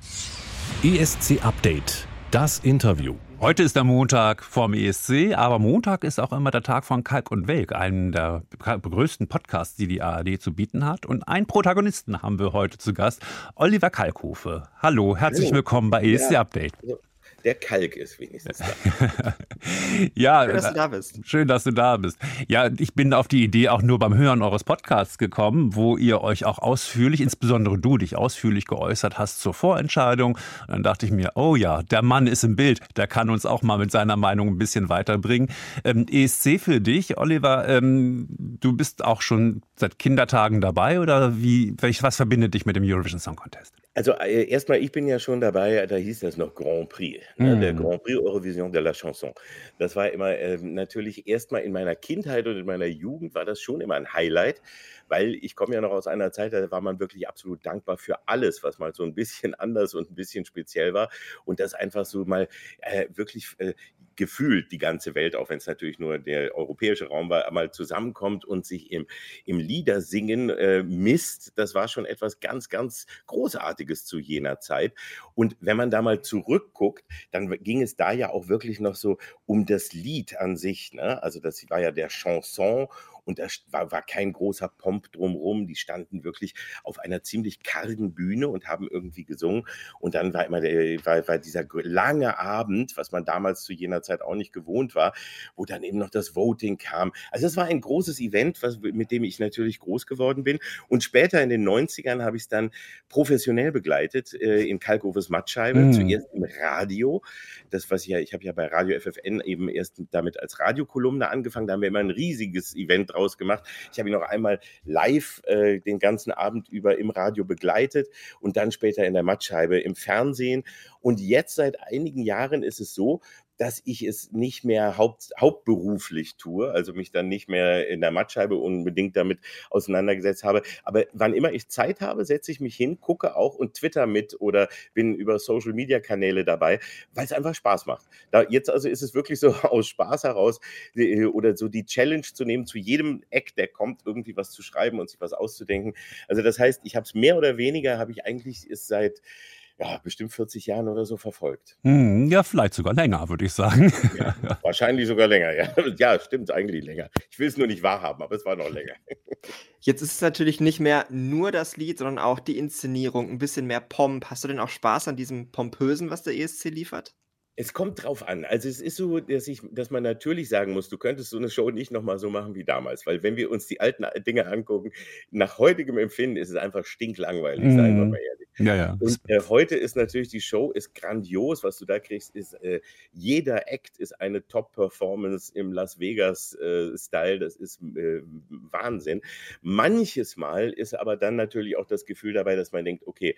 S4: E S C Update. Das Interview.
S5: Heute ist der Montag vorm E S C, aber Montag ist auch immer der Tag von Kalk und Welk, einem der größten Podcasts, die die A R D zu bieten hat. Und einen Protagonisten haben wir heute zu Gast, Oliver Kalkofe. Hallo, herzlich
S11: Hallo.
S5: willkommen bei E S C
S11: ja.
S5: Update.
S11: der Kalk ist wenigstens da.
S5: Ja,
S3: Schön, dass du da bist.
S5: Schön, dass du da bist. Ja, ich bin auf die Idee auch nur beim Hören eures Podcasts gekommen, wo ihr euch auch ausführlich, insbesondere du dich ausführlich geäußert hast zur Vorentscheidung. Und dann dachte ich mir, oh ja, der Mann ist im Bild, der kann uns auch mal mit seiner Meinung ein bisschen weiterbringen. Ähm, E S C für dich, Oliver, ähm, du bist auch schon seit Kindertagen dabei oder wie, was verbindet dich mit dem Eurovision Song Contest?
S11: Also äh, erstmal, ich bin ja schon dabei, da hieß das noch Grand Prix, ne?
S5: Mm.
S11: Der Grand Prix Eurovision de la Chanson. Das war immer äh, natürlich erstmal in meiner Kindheit und in meiner Jugend war das schon immer ein Highlight, weil ich komme ja noch aus einer Zeit, da war man wirklich absolut dankbar für alles, was mal so ein bisschen anders und ein bisschen speziell war und das einfach so mal äh, wirklich äh, gefühlt die ganze Welt, auch wenn es natürlich nur der europäische Raum war, mal zusammenkommt und sich im, im Liedersingen äh, misst. Das war schon etwas ganz, ganz Großartiges zu jener Zeit. Und wenn man da mal zurückguckt, dann ging es da ja auch wirklich noch so um das Lied an sich, ne? Also das war ja der Chanson und da war, war kein großer Pomp drumherum. Die standen wirklich auf einer ziemlich kargen Bühne und haben irgendwie gesungen. Und dann war immer der, war, war dieser lange Abend, was man damals zu jener Zeit auch nicht gewohnt war, wo dann eben noch das Voting kam. Also es war ein großes Event, was, mit dem ich natürlich groß geworden bin. Und später in den neunzigern habe ich es dann professionell begleitet äh, in Kalkhofes Mattscheibe,
S5: Mm.
S11: zuerst im Radio. Das, was ich ja, ich habe ja bei Radio F F N eben erst damit als Radiokolumne angefangen. Da haben wir immer ein riesiges Event draus gemacht. Ich habe ihn noch einmal live äh, den ganzen Abend über im Radio begleitet und dann später in der Mattscheibe im Fernsehen. Und jetzt seit einigen Jahren ist es so, dass ich es nicht mehr haupt, hauptberuflich tue, also mich dann nicht mehr in der Mattscheibe unbedingt damit auseinandergesetzt habe. Aber wann immer ich Zeit habe, setze ich mich hin, gucke auch und twitter mit oder bin über Social-Media-Kanäle dabei, weil es einfach Spaß macht. Da, jetzt also ist es wirklich so aus Spaß heraus äh, oder so die Challenge zu nehmen, zu jedem Act, der kommt, irgendwie was zu schreiben und sich was auszudenken. Also das heißt, ich habe es mehr oder weniger, habe ich eigentlich ist seit ja, bestimmt vierzig Jahren oder so verfolgt.
S5: Hm, ja, vielleicht sogar länger, würde ich sagen.
S11: Ja, wahrscheinlich sogar länger, ja. Ja, stimmt, eigentlich länger. Ich will es nur nicht wahrhaben, aber es war noch länger.
S3: Jetzt ist es natürlich nicht mehr nur das Lied, sondern auch die Inszenierung, ein bisschen mehr Pomp. Hast du denn auch Spaß an diesem Pompösen, was der E S C liefert?
S11: Es kommt drauf an. Also es ist so, dass, ich, dass man natürlich sagen muss, du könntest so eine Show nicht nochmal so machen wie damals. Weil wenn wir uns die alten Dinge angucken, nach heutigem Empfinden ist es einfach stinklangweilig,
S5: Mm.
S11: seien wir mal ehrlich.
S5: Ja, ja.
S11: Und äh, heute ist natürlich die Show ist grandios. Was du da kriegst, ist äh, jeder Act ist eine Top-Performance im Las Vegas-Style. Äh, das ist äh, Wahnsinn. Manches Mal ist aber dann natürlich auch das Gefühl dabei, dass man denkt, okay,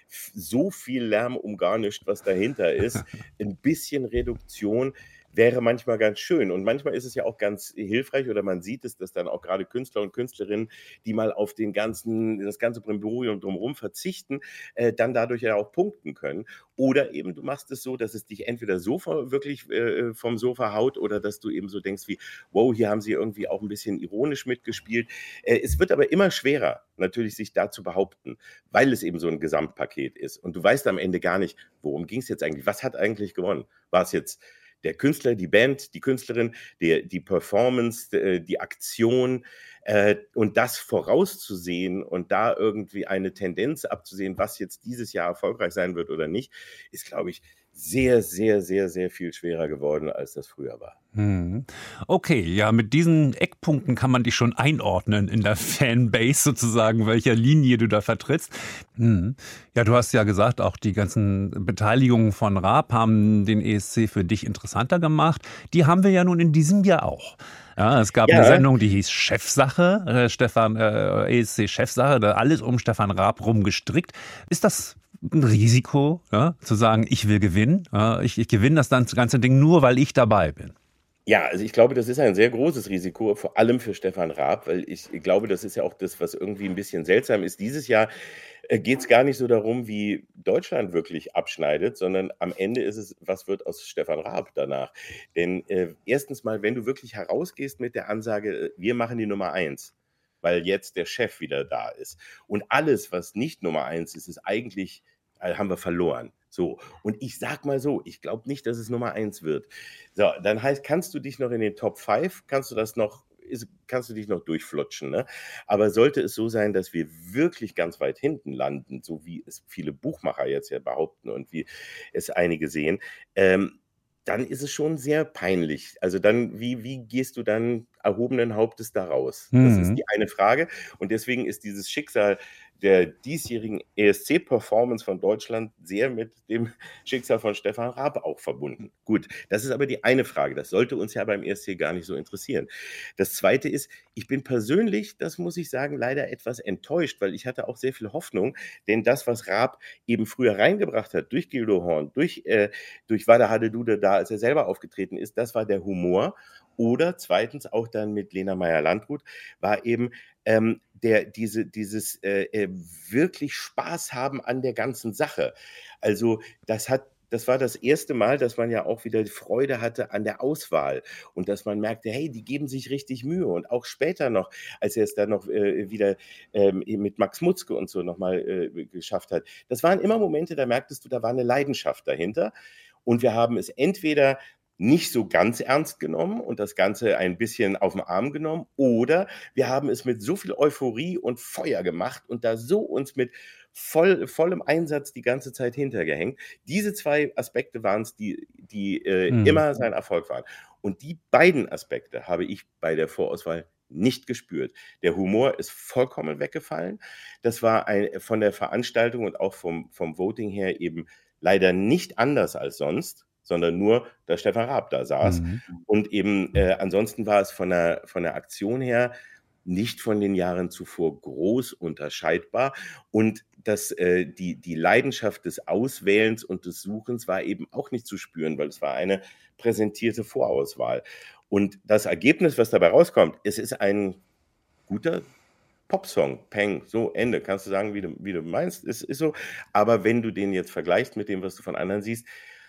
S11: so viel Lärm um gar nichts, was dahinter ist. Ein bisschen Reduktion wäre manchmal ganz schön. Und manchmal ist es ja auch ganz hilfreich oder man sieht es, dass dann auch gerade Künstler und Künstlerinnen, die mal auf den ganzen, das ganze Brimborium drumherum verzichten, äh, dann dadurch ja auch punkten können. Oder eben du machst es so, dass es dich entweder so vom, wirklich äh, vom Sofa haut oder dass du eben so denkst wie, wow, hier haben sie irgendwie auch ein bisschen ironisch mitgespielt. Äh, es wird aber immer schwerer, natürlich sich da zu behaupten, weil es eben so ein Gesamtpaket ist. Und du weißt am Ende gar nicht, worum ging es jetzt eigentlich? Was hat eigentlich gewonnen? War es jetzt der Künstler, die Band, die Künstlerin, die, die Performance, die Aktion äh, und das vorauszusehen und da irgendwie eine Tendenz abzusehen, was jetzt dieses Jahr erfolgreich sein wird oder nicht, ist, glaube ich, sehr, sehr, sehr, sehr viel schwerer geworden, als das früher war.
S5: Hm. Okay, ja, mit diesen Eckpunkten kann man dich schon einordnen in der Fanbase sozusagen, welcher Linie du da vertrittst. Hm. Ja, du hast ja gesagt, auch die ganzen Beteiligungen von Raab haben den E S C für dich interessanter gemacht. Die haben wir ja nun in diesem Jahr auch. Ja, es gab
S11: Ja.
S5: eine Sendung, die hieß Chefsache, äh, Stefan, äh, E S C Chefsache, da alles um Stefan Raab rumgestrickt. Ist das ein Risiko, ja, zu sagen, ich will gewinnen? Ja, ich, ich gewinne das ganze Ding nur, weil ich dabei bin.
S11: Ja, also ich glaube, das ist ein sehr großes Risiko, vor allem für Stefan Raab, weil ich glaube, das ist ja auch das, was irgendwie ein bisschen seltsam ist. Dieses Jahr äh, geht es gar nicht so darum, wie Deutschland wirklich abschneidet, sondern am Ende ist es, was wird aus Stefan Raab danach? Denn äh, erstens mal, wenn du wirklich herausgehst mit der Ansage, äh, wir machen die Nummer eins, weil jetzt der Chef wieder da ist. Und alles, was nicht Nummer eins ist, ist eigentlich, äh, haben wir verloren. So, und ich sag mal so, ich glaube nicht, dass es Nummer eins wird. So, dann heißt, kannst du dich noch in den Top fünf, kannst du das noch ist, kannst du dich noch durchflutschen. Ne? Aber sollte es so sein, dass wir wirklich ganz weit hinten landen, so wie es viele Buchmacher jetzt ja behaupten und wie es einige sehen, ähm, dann ist es schon sehr peinlich. Also dann, wie, wie gehst du dann erhobenen Hauptes da raus? Das ist
S5: Mhm.
S11: die eine Frage. Und deswegen ist dieses Schicksal der diesjährigen E S C-Performance von Deutschland sehr mit dem Schicksal von Stefan Raab auch verbunden. Gut, das ist aber die eine Frage. Das sollte uns ja beim E S C gar nicht so interessieren. Das zweite ist, ich bin persönlich, das muss ich sagen, leider etwas enttäuscht, weil ich hatte auch sehr viel Hoffnung, denn das, was Raab eben früher reingebracht hat, durch Gildo Horn, durch, äh, durch Wada Hadedude da, als er selber aufgetreten ist, das war der Humor. Oder zweitens auch dann mit Lena Meyer-Landrut war eben ähm, der, diese, dieses äh, äh, wirklich Spaß haben an der ganzen Sache. Also das hat Das war das erste Mal, dass man ja auch wieder Freude hatte an der Auswahl und dass man merkte, hey, die geben sich richtig Mühe. Und auch später noch, als er es dann noch äh, wieder ähm, mit Max Mutzke und so nochmal äh, geschafft hat. Das waren immer Momente, da merktest du, da war eine Leidenschaft dahinter. Und wir haben es entweder nicht so ganz ernst genommen und das Ganze ein bisschen auf den Arm genommen, oder wir haben es mit so viel Euphorie und Feuer gemacht und da so uns mit voll, vollem Einsatz die ganze Zeit hintergehängt. Diese zwei Aspekte waren es, die, die äh,
S5: Mhm.
S11: immer sein Erfolg waren. Und die beiden Aspekte habe ich bei der Vorauswahl nicht gespürt. Der Humor ist vollkommen weggefallen. Das war ein, von der Veranstaltung und auch vom, vom Voting her eben leider nicht anders als sonst, sondern nur, dass Stefan Raab da saß.
S5: Mhm.
S11: Und eben äh, ansonsten war es von der, von der Aktion her nicht von den Jahren zuvor groß unterscheidbar. Und das, äh, die, die Leidenschaft des Auswählens und des Suchens war eben auch nicht zu spüren, weil es war eine präsentierte Vorauswahl. Und das Ergebnis, was dabei rauskommt, es ist ein guter Popsong, Peng, so, Ende. Kannst du sagen, wie du, wie du meinst, es ist so. Aber wenn du den jetzt vergleichst mit dem, was du von anderen siehst,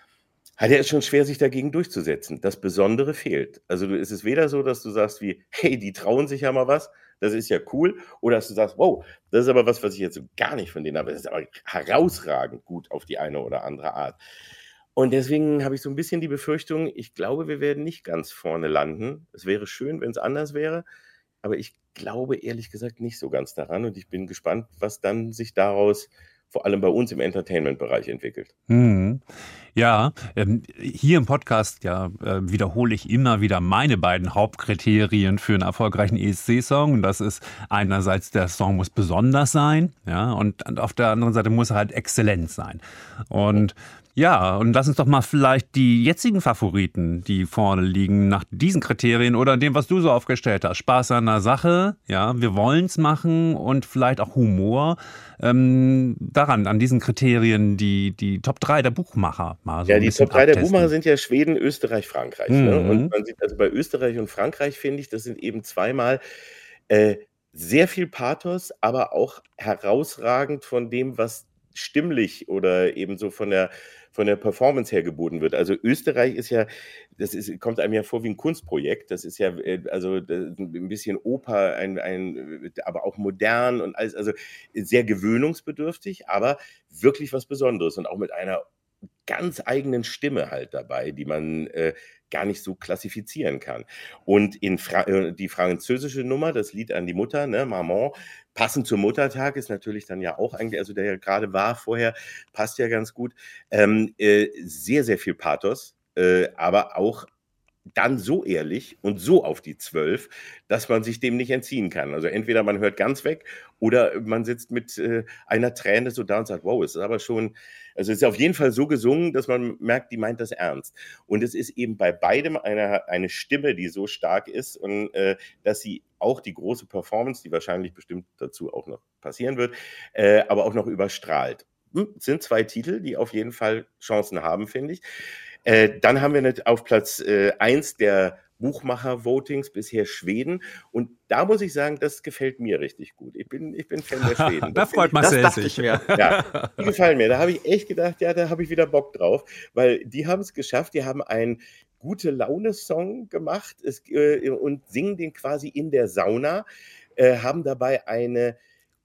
S11: hat er es schon schwer, sich dagegen durchzusetzen. Das Besondere fehlt. Also du, es ist weder so, dass du sagst wie, hey, die trauen sich ja mal was, das ist ja cool, oder dass du sagst, wow, das ist aber was, was ich jetzt so gar nicht von denen habe. Das ist aber herausragend gut auf die eine oder andere Art. Und deswegen habe ich so ein bisschen die Befürchtung, ich glaube, wir werden nicht ganz vorne landen. Es wäre schön, wenn es anders wäre, aber ich glaube ehrlich gesagt nicht so ganz daran und ich bin gespannt, was dann sich daraus vor allem bei uns im Entertainment-Bereich entwickelt.
S5: Mhm. Ja, ähm, hier im Podcast ja, äh, wiederhole ich immer wieder meine beiden Hauptkriterien für einen erfolgreichen E S C-Song. Und das ist einerseits, der Song muss besonders sein, ja, und auf der anderen Seite muss er halt exzellent sein. Und ja, und lass uns doch mal vielleicht die jetzigen Favoriten, die vorne liegen, nach diesen Kriterien oder dem, was du so aufgestellt hast. Spaß an der Sache, ja, wir wollen's machen und vielleicht auch Humor. Ähm, daran, an diesen Kriterien, die, die Top drei der Buchmacher mal so
S11: Ja,
S5: ein
S11: die
S5: bisschen
S11: Top drei der
S5: abtesten.
S11: Buchmacher sind ja Schweden, Österreich, Frankreich. Ne?
S5: Mhm.
S11: Und man sieht also bei Österreich und Frankreich, finde ich, das sind eben zweimal äh, sehr viel Pathos, aber auch herausragend von dem, was stimmlich oder eben so von der von der Performance her geboten wird. Also Österreich ist ja, das ist, kommt einem ja vor wie ein Kunstprojekt. Das ist ja äh, also äh, ein bisschen Oper, ein, ein, aber auch modern und alles, also sehr gewöhnungsbedürftig, aber wirklich was Besonderes und auch mit einer ganz eigenen Stimme halt dabei, die man äh, gar nicht so klassifizieren kann. Und in Fra- äh, die französische Nummer, das Lied an die Mutter, ne, Maman, passend zum Muttertag, ist natürlich dann ja auch eigentlich, also der ja gerade war vorher, passt ja ganz gut. Ähm, äh, sehr, sehr viel Pathos, äh, aber auch dann so ehrlich und so auf die Zwölf, dass man sich dem nicht entziehen kann. Also entweder man hört ganz weg oder man sitzt mit äh, einer Träne so da und sagt, wow, es ist aber schon, also es ist auf jeden Fall so gesungen, dass man merkt, die meint das ernst. Und es ist eben bei beidem eine, eine Stimme, die so stark ist und äh, dass sie auch die große Performance, die wahrscheinlich bestimmt dazu auch noch passieren wird, äh, aber auch noch überstrahlt. Hm, es sind zwei Titel, die auf jeden Fall Chancen haben, finde ich. Äh, dann haben wir nicht auf Platz äh, eins der Buchmacher-Votings bisher Schweden. Und da muss ich sagen, das gefällt mir richtig gut. Ich bin, ich bin Fan der Schweden.
S5: Da
S11: Das
S5: freut
S11: finde
S5: Marcel
S3: Das dachte
S5: sich.
S3: ich mir.
S11: ja, die gefallen mir. Da habe ich echt gedacht, ja, da habe ich wieder Bock drauf, weil die haben es geschafft. Die haben einen gute Laune-Song gemacht es, äh, und singen den quasi in der Sauna, äh, haben dabei eine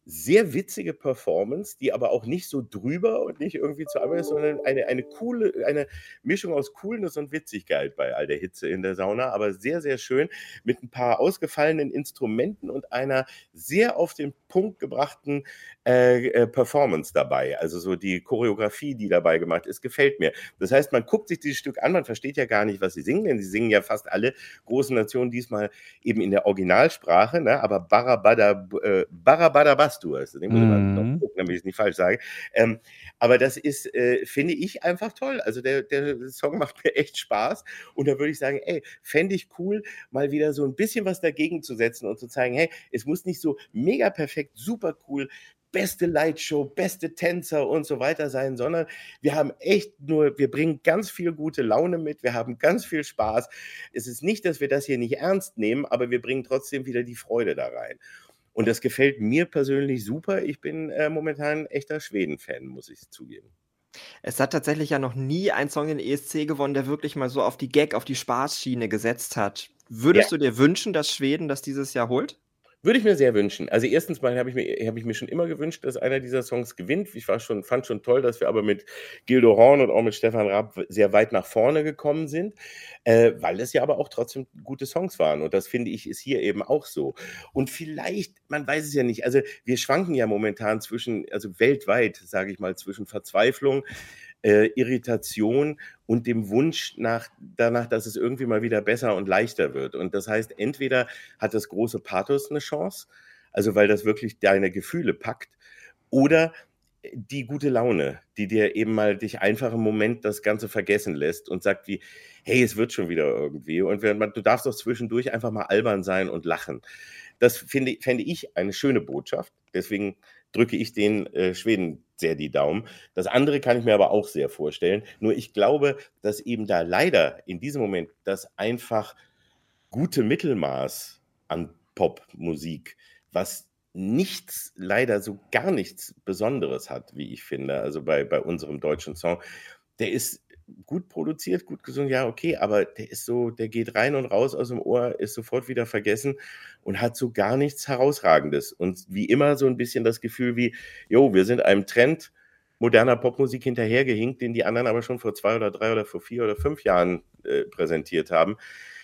S11: sehr witzige Performance, die aber auch nicht so drüber und nicht irgendwie zu albern ist, sondern eine, eine coole, eine Mischung aus Coolness und Witzigkeit bei all der Hitze in der Sauna, aber sehr, sehr schön mit ein paar ausgefallenen Instrumenten und einer sehr auf den Punkt gebrachten äh, äh, Performance dabei. Also so die Choreografie, die dabei gemacht ist, gefällt mir. Das heißt, man guckt sich dieses Stück an, man versteht ja gar nicht, was sie singen, denn sie singen ja fast alle großen Nationen diesmal eben in der Originalsprache, ne? Aber Barabada, äh, Barabadabas du hast. Den muss ich mal noch
S5: Mhm.
S11: gucken, damit ich es nicht falsch sage. Ähm, aber das ist, äh, finde ich, einfach toll. Also der, der Song macht mir echt Spaß. Und da würde ich sagen, ey, fände ich cool, mal wieder so ein bisschen was dagegen zu setzen und zu zeigen, hey, es muss nicht so mega perfekt, super cool, beste Lightshow, beste Tänzer und so weiter sein, sondern wir haben echt nur, wir bringen ganz viel gute Laune mit, wir haben ganz viel Spaß. Es ist nicht, dass wir das hier nicht ernst nehmen, aber wir bringen trotzdem wieder die Freude da rein. Und das gefällt mir persönlich super. Ich bin äh, momentan ein echter Schweden-Fan, muss ich zugeben.
S3: Es hat tatsächlich ja noch nie ein Song den E S C gewonnen, der wirklich mal so auf die Gag, auf die Spaßschiene gesetzt hat. Würdest
S11: Ja.
S3: du dir wünschen, dass Schweden das dieses Jahr holt?
S11: Würde ich mir sehr wünschen. Also erstens mal habe ich, mir, hab ich mir schon immer gewünscht, dass einer dieser Songs gewinnt. Ich war schon, fand schon toll, dass wir aber mit Gildo Horn und auch mit Stefan Raab sehr weit nach vorne gekommen sind, äh, weil es ja aber auch trotzdem gute Songs waren. Und das finde ich ist hier eben auch so. Und vielleicht, man weiß es ja nicht, also wir schwanken ja momentan zwischen, also weltweit, sage ich mal, zwischen Verzweiflung, äh, Irritation und dem Wunsch nach, danach, dass es irgendwie mal wieder besser und leichter wird. Und das heißt, entweder hat das große Pathos eine Chance, also weil das wirklich deine Gefühle packt, oder die gute Laune, die dir eben mal dich einfach im Moment das Ganze vergessen lässt und sagt wie, hey, es wird schon wieder irgendwie. Und wenn man, du darfst doch zwischendurch einfach mal albern sein und lachen. Das finde, fände ich eine schöne Botschaft. Deswegen drücke ich den äh, Schweden sehr die Daumen. Das andere kann ich mir aber auch sehr vorstellen. Nur ich glaube, dass eben da leider in diesem Moment das einfach gute Mittelmaß an Popmusik, was nichts, leider so gar nichts Besonderes hat, wie ich finde, also bei, bei unserem deutschen Song, der ist gut produziert, gut gesungen, ja, okay, aber der ist so, der geht rein und raus aus dem Ohr, ist sofort wieder vergessen und hat so gar nichts Herausragendes. Und wie immer so ein bisschen das Gefühl wie, jo, wir sind einem Trend moderner Popmusik hinterhergehinkt, den die anderen aber schon vor zwei oder drei oder vor vier oder fünf Jahren äh, präsentiert haben.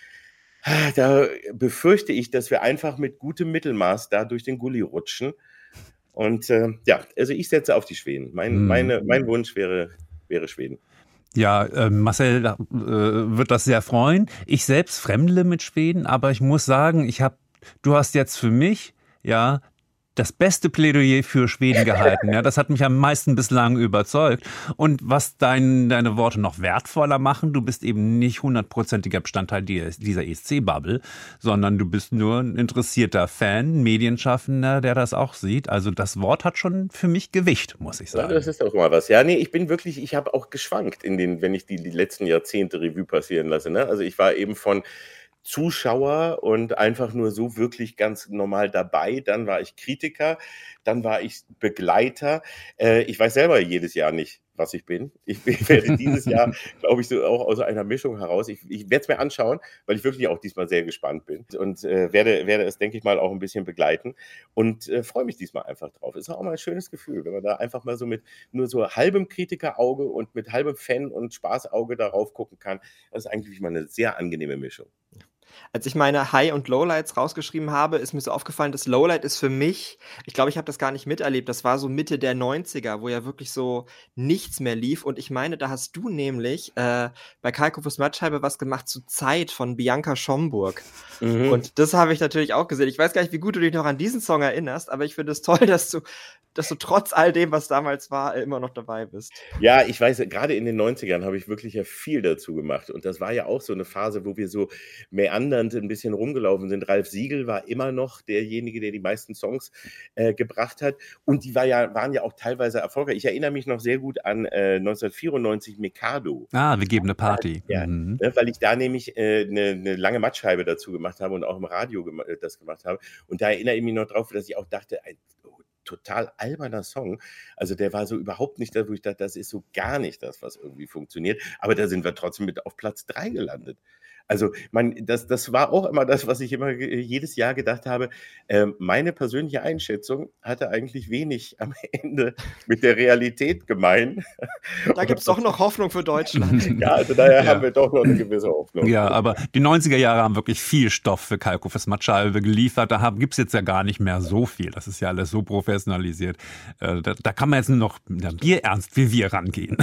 S11: Da befürchte ich, dass wir einfach mit gutem Mittelmaß da durch den Gully rutschen. Und äh, ja, also ich setze auf die Schweden. Mein,
S5: Hm.
S11: meine, mein Wunsch wäre, wäre Schweden.
S5: Ja, äh, Marcel äh, wird das sehr freuen. Ich selbst fremdle mit Schweden, aber ich muss sagen, ich habe, du hast jetzt für mich, ja, das beste Plädoyer für Schweden gehalten. Ja, das hat mich am meisten bislang überzeugt. Und was dein, deine Worte noch wertvoller machen, du bist eben nicht hundertprozentiger Bestandteil dieser E S C-Bubble, sondern du bist nur ein interessierter Fan, Medienschaffender, der das auch sieht. Also das Wort hat schon für mich Gewicht, muss ich sagen.
S11: Ja, das ist doch mal was. Ja, nee, ich bin wirklich, ich habe auch geschwankt in den, wenn ich die, die letzten Jahrzehnte Revue passieren lasse. Ne? Also ich war eben von Zuschauer und einfach nur so wirklich ganz normal dabei. Dann war ich Kritiker, dann war ich Begleiter. Äh, ich weiß selber jedes Jahr nicht, was ich bin. Ich, ich werde dieses Jahr, glaube ich, so auch aus einer Mischung heraus. Ich, ich werde es mir anschauen, weil ich wirklich auch diesmal sehr gespannt bin und äh, werde, werde es, denke ich mal, auch ein bisschen begleiten und äh, freue mich diesmal einfach drauf. Ist auch mal ein schönes Gefühl, wenn man da einfach mal so mit nur so halbem Kritikerauge und mit halbem Fan- und Spaßauge darauf gucken kann. Das ist eigentlich mal eine sehr angenehme Mischung.
S3: Als ich meine High- und Lowlights rausgeschrieben habe, ist mir so aufgefallen, das Lowlight ist für mich, ich glaube, ich habe das gar nicht miterlebt, das war so Mitte der neunziger, wo ja wirklich so nichts mehr lief. Und ich meine, da hast du nämlich äh, bei Kalkofus Mattscheibe was gemacht zu Zeit von Bianca Schomburg.
S11: Mhm.
S3: Und das habe ich natürlich auch gesehen. Ich weiß gar nicht, wie gut du dich noch an diesen Song erinnerst, aber ich finde es toll, dass du, dass du trotz all dem, was damals war, immer noch dabei bist.
S11: Ja, ich weiß, gerade in den neunzigern habe ich wirklich ja viel dazu gemacht. Und das war ja auch so eine Phase, wo wir so meandernd ein bisschen rumgelaufen sind. Ralf Siegel war immer noch derjenige, der die meisten Songs äh, gebracht hat. Und die war ja, waren ja auch teilweise erfolgreich. Ich erinnere mich noch sehr gut an äh, neunzehnhundertvierundneunzig Mikado.
S5: Ah, wir geben eine Party.
S11: Ja,
S5: Mhm.
S11: ne, weil ich da nämlich äh, eine, eine lange Mattscheibe dazu gemacht habe und auch im Radio gema- äh, das gemacht habe. Und da erinnere ich mich noch drauf, dass ich auch dachte, ein total alberner Song. Also der war so überhaupt nicht da, wo ich dachte, das ist so gar nicht das, was irgendwie funktioniert. Aber da sind wir trotzdem mit auf Platz drei gelandet. Also, man, das, das war auch immer das, was ich immer ge- jedes Jahr gedacht habe. Ähm, meine persönliche Einschätzung hatte eigentlich wenig am Ende mit der Realität gemein.
S3: Da gibt es doch noch Hoffnung für Deutschland.
S11: Ja, also daher
S5: Ja.
S11: haben wir doch noch eine gewisse Hoffnung.
S5: Ja, aber die neunziger Jahre haben wirklich viel Stoff für Kalko fürs Matschalbe geliefert. Da gibt es jetzt ja gar nicht mehr so viel. Das ist ja alles so professionalisiert. Äh, da, da kann man jetzt nur noch ja, bierernst wie wir rangehen.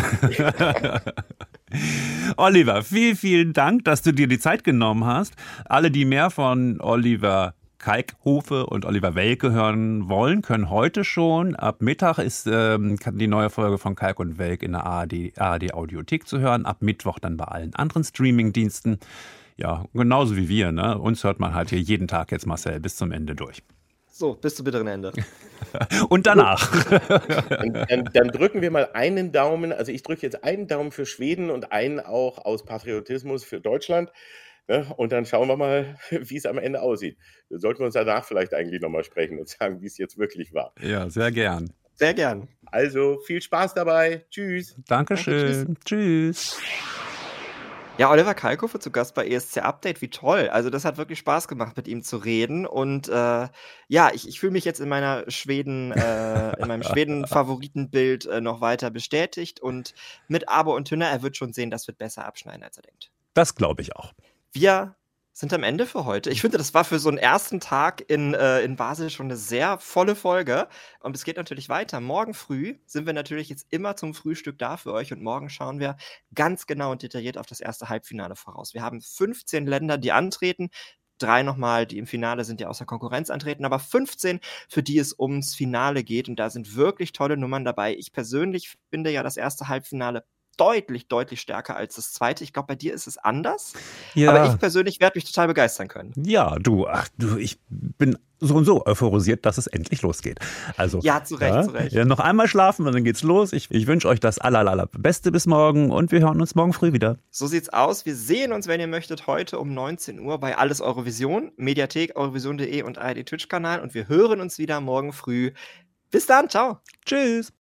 S5: Oliver, vielen, vielen Dank, dass du dir die Zeit genommen hast. Alle, die mehr von Oliver Kalkhofe und Oliver Welke hören wollen, können heute schon. Ab Mittag ist ähm, die neue Folge von Kalk und Welk in der A R D, A R D Audiothek zu hören. Ab Mittwoch dann bei allen anderen Streamingdiensten. Ja, genauso wie wir. Ne? Uns hört man halt hier jeden Tag jetzt, Marcel, bis zum Ende durch.
S3: So, bis zum bitteren Ende.
S5: Und danach.
S11: Dann, dann, dann drücken wir mal einen Daumen. Also ich drücke jetzt einen Daumen für Schweden und einen auch aus Patriotismus für Deutschland. Ne? Und dann schauen wir mal, wie es am Ende aussieht. Sollten wir uns danach vielleicht eigentlich nochmal sprechen und sagen, wie es jetzt wirklich war.
S5: Ja, sehr gern.
S3: Sehr gern.
S11: Also viel Spaß dabei. Tschüss.
S5: Dankeschön.
S3: Danke,
S5: Tschüss.
S3: Ja, Oliver Kalkofe zu Gast bei E S C Update, wie toll. Also das hat wirklich Spaß gemacht, mit ihm zu reden. Und äh, ja, ich, ich fühle mich jetzt in meiner Schweden, äh, in meinem Schweden-Favoritenbild äh, noch weiter bestätigt. Und mit Aber und Tünner, er wird schon sehen, das wird besser abschneiden, als er denkt.
S5: Das glaube ich auch.
S3: Wir sind am Ende für heute. Ich finde, das war für so einen ersten Tag in, äh, in Basel schon eine sehr volle Folge. Und es geht natürlich weiter. Morgen früh sind wir natürlich jetzt immer zum Frühstück da für euch. Und morgen schauen wir ganz genau und detailliert auf das erste Halbfinale voraus. Wir haben fünfzehn Länder, die antreten. Drei nochmal, die im Finale sind, die außer Konkurrenz antreten. Aber fünfzehn, für die es ums Finale geht. Und da sind wirklich tolle Nummern dabei. Ich persönlich finde ja das erste Halbfinale deutlich, deutlich stärker als das zweite. Ich glaube, bei dir ist es anders.
S5: Ja.
S3: Aber ich persönlich werde mich total begeistern können.
S5: Ja, du, ach du, ich bin so und so euphorisiert, dass es endlich losgeht. Also,
S3: Ja, zu Recht,
S5: ja,
S3: zu Recht.
S5: Ja, noch einmal schlafen und dann geht's los. Ich, ich wünsche euch das allerlaller Beste bis morgen und wir hören uns morgen früh wieder.
S3: So sieht's aus. Wir sehen uns, wenn ihr möchtet, heute um neunzehn Uhr bei Alles Eurovision, Mediathek, eurovision punkt de und A R D Twitch-Kanal. Und wir hören uns wieder morgen früh. Bis dann, ciao.
S5: Tschüss.